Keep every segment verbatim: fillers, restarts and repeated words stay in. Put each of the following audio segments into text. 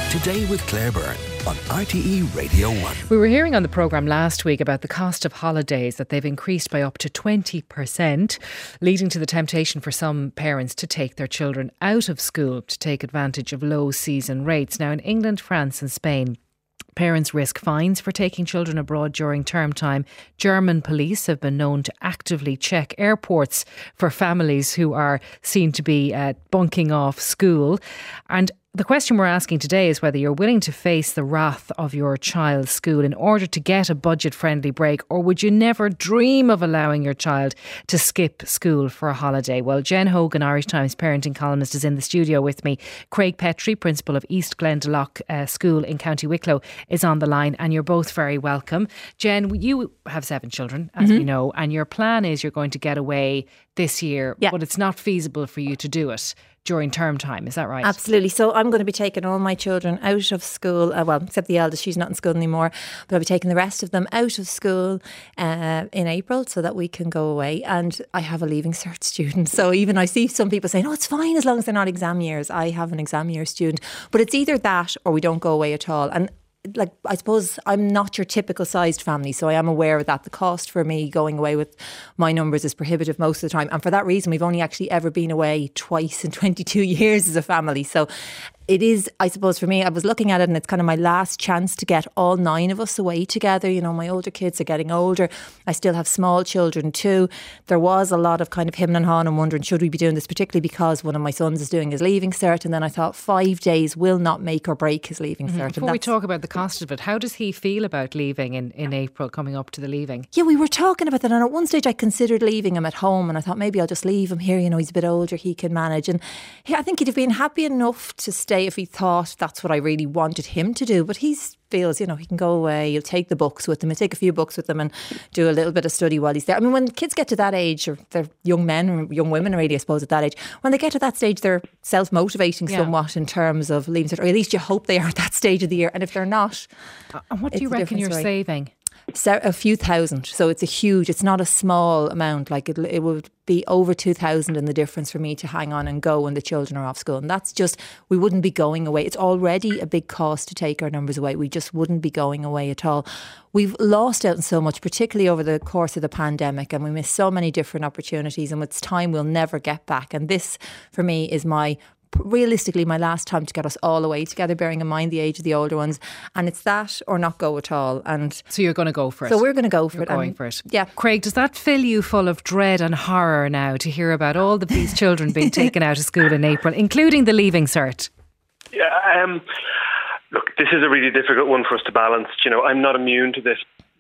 Today with Claire Byrne on R T E Radio one. We were hearing on the programme last week about the cost of holidays, that they've increased by up to twenty percent, leading to the temptation for some parents to take their children out of school to take advantage of low season rates. Now in England, France and Spain, parents risk fines for taking children abroad during term time. German police have been known to actively check airports for families who are seen to be uh, bunking off school. And the question we're asking today is whether you're willing to face the wrath of your child's school in order to get a budget-friendly break, or would you never dream of allowing your child to skip school for a holiday? Well, Jen Hogan, Irish Times parenting columnist, is in the studio with me. Craig Petrie, principal of East Glendalough uh, School in County Wicklow, is on the line, and you're both very welcome. Jen, you have seven children, as mm-hmm. we know, and your plan is you're going to get away this year, yeah. but it's not feasible for you to do it during term time, is that right? Absolutely. So I'm going to be taking all my children out of school, uh, well, except the eldest, she's not in school anymore, but I'll be taking the rest of them out of school uh, in April so that we can go away. And I have a Leaving Cert student, so even I see some people saying, oh, it's fine as long as they're not exam years. I have an exam year student, but it's either that or we don't go away at all. And like, I suppose I'm not your typical sized family, so I am aware of that. The cost for me going away with my numbers is prohibitive most of the time, and for that reason we've only actually ever been away twice in twenty-two years as a family. So it is, I suppose for me, I was looking at it and it's kind of my last chance to get all nine of us away together. You know, my older kids are getting older. I still have small children too. There was a lot of kind of him and hawing and wondering, should we be doing this, particularly because one of my sons is doing his Leaving Cert, and then I thought five days will not make or break his Leaving mm-hmm. Cert. Before we talk about the cost of it, how does he feel about leaving in, in April, coming up to the leaving? Yeah, we were talking about that, and at one stage I considered leaving him at home, and I thought maybe I'll just leave him here, you know, he's a bit older, he can manage. And yeah, I think he'd have been happy enough to stay if he thought that's what I really wanted him to do, but he feels, you know, he can go away, he'll take the books with him, he'll take a few books with him and do a little bit of study while he's there. I mean, when kids get to that age, or they're young men or young women really, I suppose, at that age, when they get to that stage, they're self-motivating yeah. somewhat in terms of Leaving Cert, or at least you hope they are at that stage of the year. And if they're not, uh, and what do you reckon you're saving? So a few thousand. So it's a huge, it's not a small amount. Like it, it would be over two thousand in the difference for me to hang on and go when the children are off school. And that's just, we wouldn't be going away. It's already a big cost to take our numbers away. We just wouldn't be going away at all. We've lost out on so much, particularly over the course of the pandemic, and we missed so many different opportunities, and it's time we'll never get back. And this, for me, is my realistically my last time to get us all away together, bearing in mind the age of the older ones, and it's that or not go at all. And so you're going to go for it. So we're going to go for you're it. Going for it. Yeah. Craig, does that fill you full of dread and horror now to hear about all of these children being taken out of school in April, including the Leaving Cert? Yeah. Um, look, this is a really difficult one for us to balance. You know, I'm not immune to this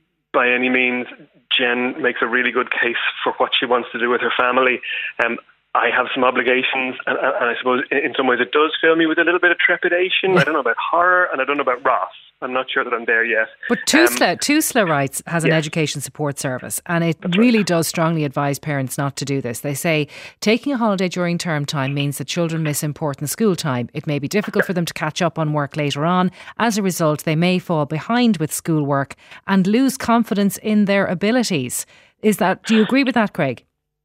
by any means. Jen makes a really good case for what she wants to do with her family. Um, I have some obligations, and, and I suppose in some ways it does fill me with a little bit of trepidation. I don't know about horror, and I don't know about wrath. I'm not sure that I'm there yet. But TUSLA, um, TUSLA Rights has an yeah. education support service, and it That's really right. does strongly advise parents not to do this. They say taking a holiday during term time means that children miss important school time. It may be difficult for them to catch up on work later on. As a result, they may fall behind with schoolwork and lose confidence in their abilities. Is that? Do you agree with that, Craig?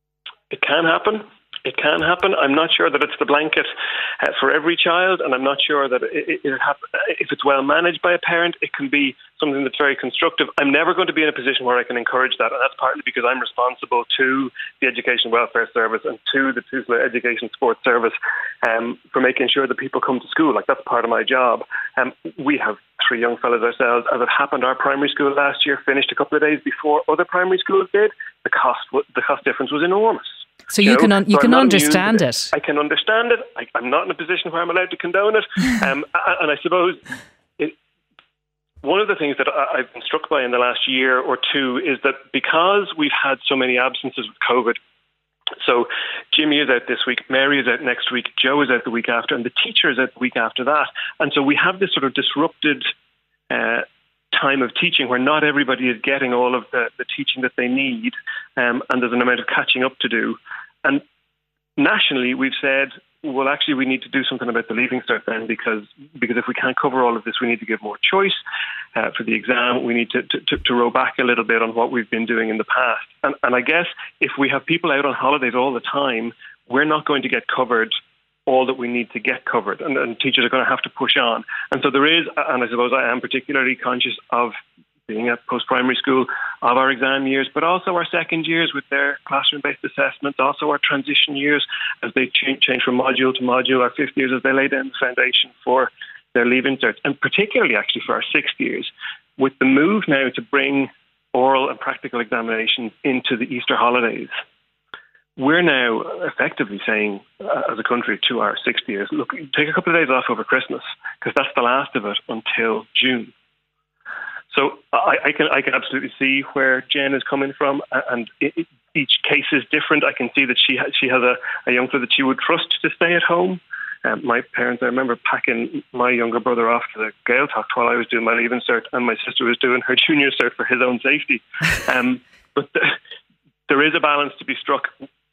It can happen. It can happen. I'm not sure that it's the blanket uh, for every child, and I'm not sure that it, it, it hap- if it's well managed by a parent, it can be something that's very constructive. I'm never going to be in a position where I can encourage that, and that's partly because I'm responsible to the Education Welfare Service and to the TUSLA Education Support Service um, for making sure that people come to school. Like, that's part of my job. Um, we have three young fellas ourselves. As it happened, our primary school last year finished a couple of days before other primary schools did. The cost, the cost difference was enormous. So you, you know? can un- you so can understand it. it. I can understand it. I, I'm not in a position where I'm allowed to condone it. Um, and I suppose it, one of the things that I, I've been struck by in the last year or two is that because we've had so many absences with COVID, so Jimmy is out this week, Mary is out next week, Joe is out the week after, and the teacher is out the week after that. And so we have this sort of disrupted uh, time of teaching where not everybody is getting all of the, the teaching that they need, um, and there's an amount of catching up to do. And nationally, we've said, well, actually, we need to do something about the Leaving Cert then, because because if we can't cover all of this, we need to give more choice uh, for the exam. We need to, to, to row back a little bit on what we've been doing in the past. And, and I guess if we have people out on holidays all the time, we're not going to get covered all that we need to get covered, and, and teachers are going to have to push on. And so there is, and I suppose I am particularly conscious of being at post-primary school, of our exam years, but also our second years with their classroom-based assessments, also our transition years as they change, change from module to module, our fifth years as they lay down the foundation for their leave inserts, and particularly actually for our sixth years, with the move now to bring oral and practical examinations into the Easter holidays. We're now effectively saying, uh, as a country, to our sixth years, look, take a couple of days off over Christmas, because that's the last of it until June. So I, I can I can absolutely see where Jen is coming from, and it, it, each case is different. I can see that she ha- she has a, a youngster that she would trust to stay at home. Um, my parents, I remember packing my younger brother off to the Gaeltacht while I was doing my leaving cert, and my sister was doing her junior cert for his own safety. Um, but the, there is a balance to be struck.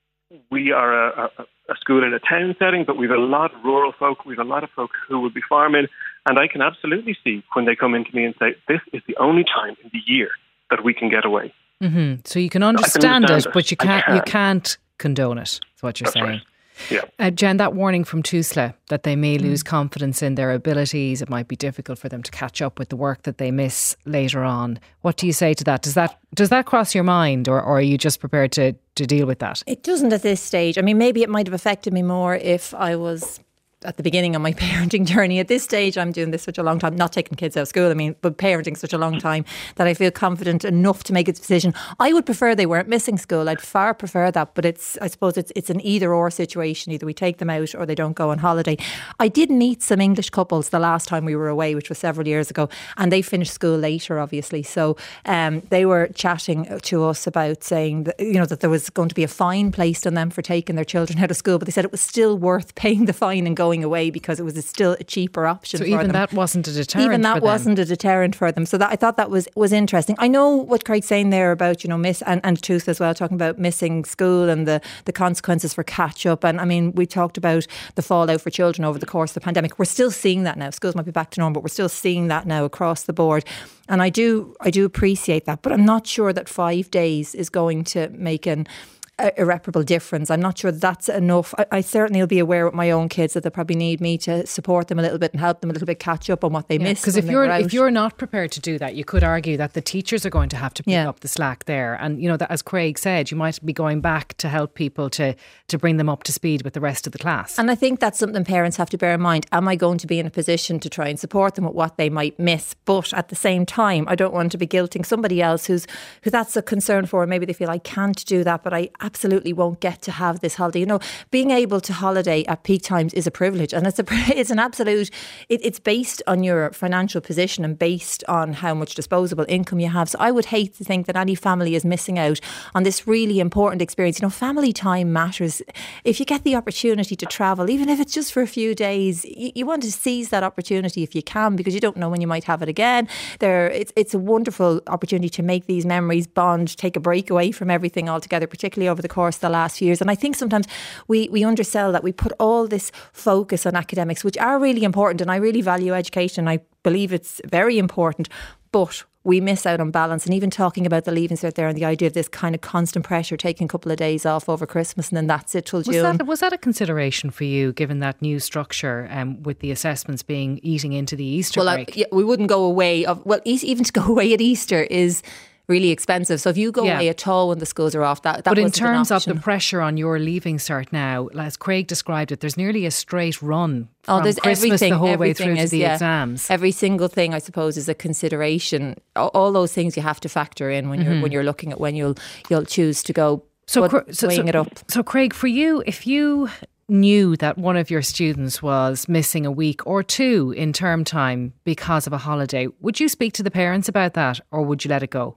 We are a, a, a school in a town setting, but we've a lot of rural folk. We've a lot of folk who will be farming, and I can absolutely see when they come into me and say, "This is the only time in the year that we can get away." Mm-hmm. So you can understand, can understand it, it, but you can't. Can. You can't condone it. That's what you're That's saying. Right. Yeah. Uh, Jen, that warning from TUSLA that they may lose mm. confidence in their abilities, it might be difficult for them to catch up with the work that they miss later on. What do you say to that? Does that does that cross your mind, or, or are you just prepared to, to deal with that? It doesn't at this stage. I mean, maybe it might have affected me more if I was at the beginning of my parenting journey. At this stage, I'm doing this such a long time, not taking kids out of school, I mean, but parenting such a long time that I feel confident enough to make a decision. I would prefer they weren't missing school. I'd far prefer that, but it's, I suppose it's it's an either or situation. Either we take them out or they don't go on holiday. I did meet some English couples the last time we were away, which was several years ago, and they finished school later, obviously. So um, they were chatting to us about saying that, you know, that there was going to be a fine placed on them for taking their children out of school, but they said it was still worth paying the fine and going away because it was still a cheaper option so for them. So even that wasn't a deterrent Even that for them. wasn't a deterrent for them. So that, I thought that was, was interesting. I know what Craig's saying there about, you know, miss and, and TUSLA as well, talking about missing school and the, the consequences for catch up. And I mean, we talked about the fallout for children over the course of the pandemic. We're still seeing that now. Schools might be back to normal, but we're still seeing that now across the board. And I do, I do appreciate that, but I'm not sure that five days is going to make an irreparable difference. I'm not sure that's enough. I, I certainly will be aware with my own kids that they probably need me to support them a little bit and help them a little bit catch up on what they yeah, missed. Because if you're if you're not prepared to do that, you could argue that the teachers are going to have to pick yeah. up the slack there. And you know that, as Craig said, you might be going back to help people to to bring them up to speed with the rest of the class. And I think that's something parents have to bear in mind. Am I going to be in a position to try and support them with what they might miss? But at the same time, I don't want to be guilting somebody else who's who that's a concern for. Maybe they feel I can't do that, but I absolutely won't get to have this holiday. You know, being able to holiday at peak times is a privilege, and it's a it's an absolute. It, it's based on your financial position and based on how much disposable income you have. So I would hate to think that any family is missing out on this really important experience. You know, family time matters. If you get the opportunity to travel, even if it's just for a few days, you, you want to seize that opportunity if you can, because you don't know when you might have it again. There, it's it's a wonderful opportunity to make these memories, bond, take a break away from everything altogether, particularly over the course of the last few years. And I think sometimes we, we undersell that. We put all this focus on academics, which are really important, and I really value education. I believe it's very important, but we miss out on balance. And even talking about the leaving cert there and the idea of this kind of constant pressure, taking a couple of days off over Christmas and then that's it till was June. That, was that a consideration for you, given that new structure um, with the assessments being eating into the Easter well, break? I, yeah, we wouldn't go away. Of, well, even to go away at Easter is really expensive. So if you go yeah. away at all when the schools are off, that, that But in wasn't terms an of the pressure on your leaving cert now, as Craig described it, there's nearly a straight run from oh, there's Christmas everything, the whole way through is, to the yeah, exams. Every single thing, I suppose, is a consideration. All, all those things you have to factor in when you're mm-hmm. when you're looking at when you'll you'll choose to go. So, but so, weighing so, it up. So, Craig, for you, if you knew that one of your students was missing a week or two in term time because of a holiday, would you speak to the parents about that, or would you let it go?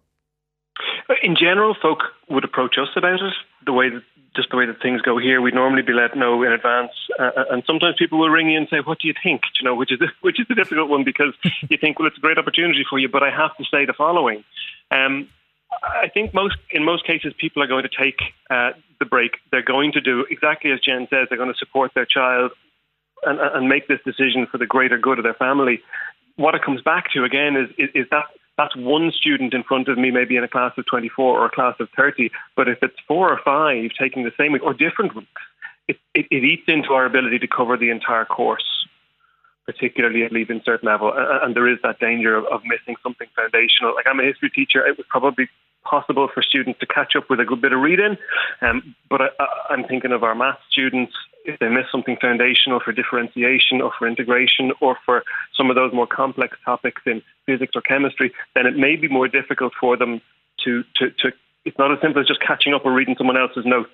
In general, folk would approach us about it, the way that, just the way that things go here. We'd normally be let know in advance, uh, and sometimes people will ring you and say, "What do you think?" You know, which is which is the difficult one, because you think, well, it's a great opportunity for you, but I have to say the following. Um, I think most in most cases, people are going to take uh, the break. They're going to do exactly as Jen says. They're going to support their child and, and make this decision for the greater good of their family. What it comes back to again is is, is that. That's one student in front of me, maybe in a class of twenty-four or a class of thirty. But if it's four or five taking the same week or different weeks, it, it, it eats into our ability to cover the entire course, particularly at Leaving Cert level. And, and there is that danger of, of missing something foundational. Like, I'm a history teacher. It was probably possible for students to catch up with a good bit of reading. Um, but I, I, I'm thinking of our maths students, if they miss something foundational for differentiation or for integration or for some of those more complex topics in physics or chemistry, then it may be more difficult for them to, to, to it's not as simple as just catching up or reading someone else's notes.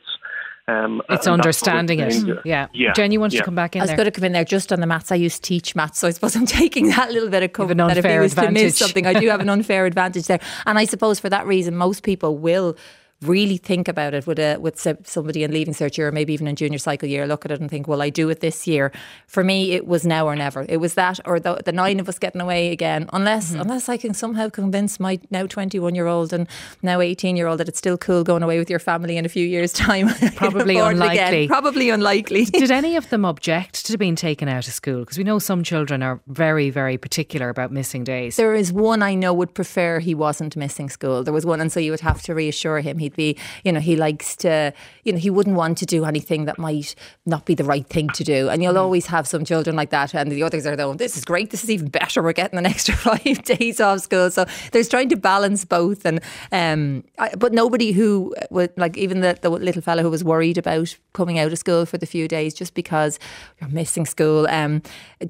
Um, it's understanding it. Yeah. yeah. Jen, you wanted yeah. to come back in I was there. going to come in there just on the maths. I used to teach maths, so I suppose I'm taking that little bit of cover. That if he was advantage. to miss something, I do have an unfair advantage there. And I suppose for that reason, most people will really think about it with a, with somebody in Leaving Cert year or maybe even in junior cycle year, look at it and think, well, I do it this year. For me, it was now or never. It was that or the, the nine of us getting away again, unless mm-hmm. unless I can somehow convince my now twenty-one year old and now eighteen year old that it's still cool going away with your family in a few years' time. Probably unlikely. Probably unlikely. Did any of them object to being taken out of school? Because we know some children are very, very particular about missing days. There is one I know would prefer he wasn't missing school. There was one, and so you would have to reassure him. He'd be, you know, he likes to, you know, he wouldn't want to do anything that might not be the right thing to do. And you'll always have some children like that. And the others are though, this is great. This is even better. We're getting an extra five days off school. So there's trying to balance both. And um, I, but nobody who would, like even the, the little fella who was worried about coming out of school for the few days just because you're missing school. Um,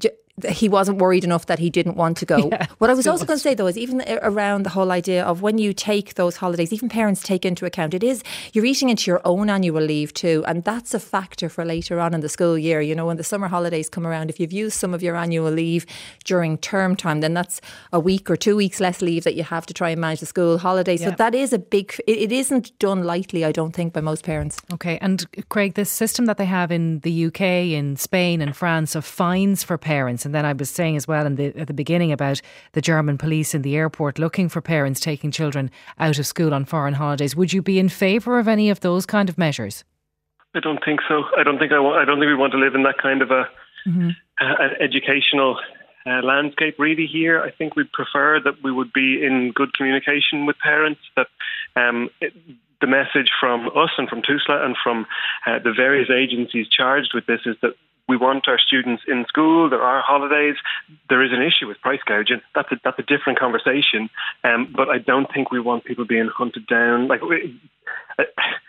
he wasn't worried enough that he didn't want to go. Yeah, what I was also going to say though is even around the whole idea of when you take those holidays, even parents take into account, it is, you're eating into your own annual leave too. And that's a factor for later on in the school year. You know, when the summer holidays come around, if you've used some of your annual leave during term time, then that's a week or two weeks less leave that you have to try and manage the school holidays. Yeah. So that is a big, it, it isn't done lightly, I don't think, by most parents. Okay. And Craig, this system that they have in the U K, in Spain and France of fines for parents. And then I was saying as well in the, at the beginning about the German police in the airport looking for parents taking children out of school on foreign holidays. Would you be in favour of any of those kind of measures? I don't think so. I don't think I want, I don't think we want to live in that kind of a mm-hmm. uh, an educational uh, landscape really here. I think we'd prefer that we would be in good communication with parents, that um, it, the message from us and from TUSLA and from uh, the various agencies charged with this is that we want our students in school. There are holidays. There is an issue with price gouging. That's a, that's a different conversation. Um, but I don't think we want people being hunted down. Like we, uh,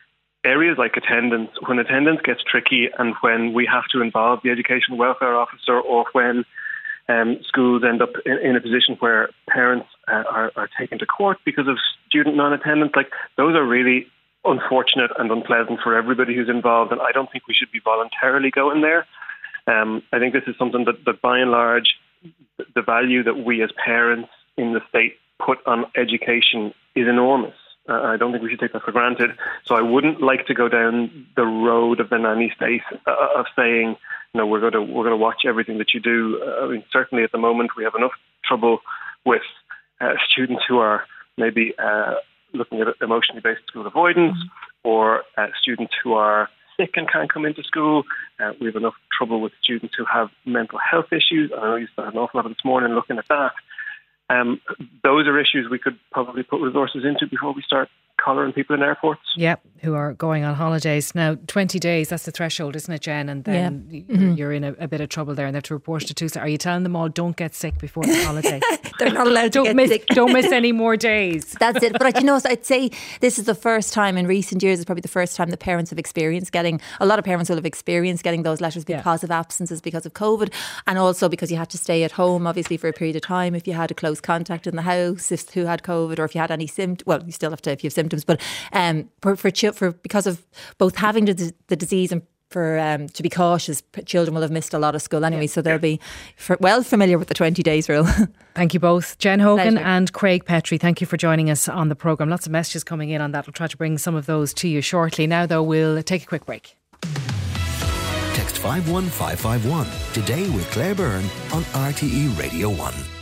areas like attendance, when attendance gets tricky and when we have to involve the educational welfare officer or when um, schools end up in, in a position where parents uh, are, are taken to court because of student non-attendance, like those are really unfortunate and unpleasant for everybody who's involved. And I don't think we should be voluntarily going there. Um, I think this is something that, that by and large, the value that we as parents in the state put on education is enormous. Uh, I don't think we should take that for granted. So I wouldn't like to go down the road of the nanny state uh, of saying, you know, we're going to we're going to watch everything that you do. Uh, I mean, certainly at the moment we have enough trouble with uh, students who are maybe uh, looking at emotionally based school avoidance, mm-hmm. or uh, students who are sick and can't come into school. Uh, we have enough trouble with students who have mental health issues. I know you started an awful lot this morning looking at that. Um, those are issues we could probably put resources into before we start collaring people in airports. Yeah, who are going on holidays. Now, twenty days, that's the threshold, isn't it, Jen? And then yeah. you're, mm-hmm. you're in a, a bit of trouble there and they have to report to TUSLA. Are you telling them all, don't get sick before the holiday? They're not allowed to don't get miss, sick. Don't miss any more days. That's it. But you know, I'd say this is the first time in recent years, it's probably the first time that parents have experienced getting, a lot of parents will have experienced getting those letters because yeah. of absences, because of COVID, and also because you had to stay at home, obviously, for a period of time if you had a close contact in the house, if who had COVID, or if you had any symptoms. Well, you still have to if you have symptoms, but um, for, for, for because of both having the, the disease and for um, to be cautious, children will have missed a lot of school anyway, yeah. so they'll be for, well familiar with the twenty days rule. Thank you both, Jen Hogan Pleasure. and Craig Petrie. Thank you for joining us on the programme. Lots of messages coming in on that. We'll try to bring some of those to you shortly. Now though, we'll take a quick break. Text five one five five one today with Claire Byrne on R T E Radio one.